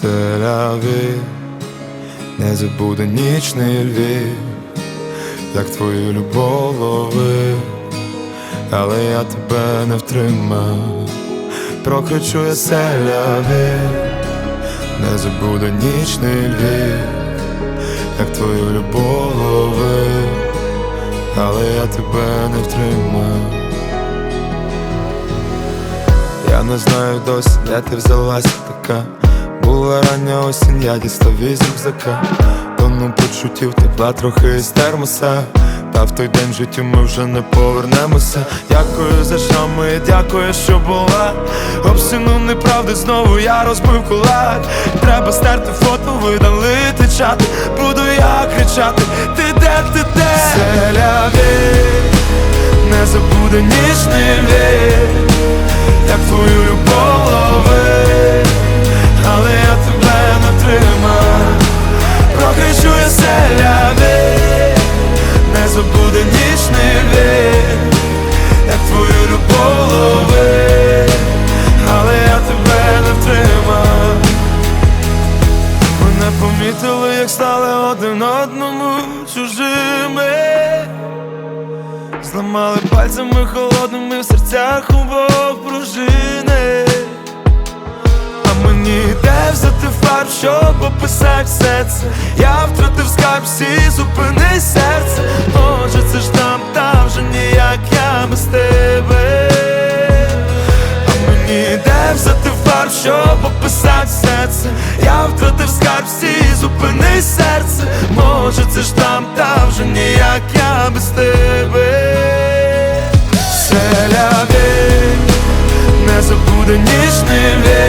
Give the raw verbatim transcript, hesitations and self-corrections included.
Селяві, не забуде нічний Львів, як твою любов ловив, але я тебе не втримав. Прокричу я селяві, не забуде нічний Львів, як твою любов ловив, але я тебе не втримав. Я не знаю досі, де ти взялася така. Була рання осінь, я дістав із рюкзака, тонну почуттів, тепла трохи із термоса. Та в той день в житті ми вже не повернемося. Дякую за шами, дякую, що була. Об стіну неправди знову я розбив кулак. Треба стерти фото, видалити чат. Буду я кричати: ти де, ти де? Селяві, не забуде нічний Львів, як твою любов ловив, але я тебе не тримав. Прокричу я селяві, не забуде нічний Львів, як твою любов ловив, але я тебе не втримав. Ми не помітили, як стали один одному чужими. Зламали пальцями холодними в серцях обох пружини. А мені де взяти фарб, щоб описати все це? Я втратив скарб, всі, зупини серце. Може це ж там, там вже ніяк я без тебе. А мені де взяти фарб, щоб описати все це? Я втратив скарб, всі, зупини серце. Може це ж там, там вже ніяк я без тебе. Селяві, не забуде нічний Львів,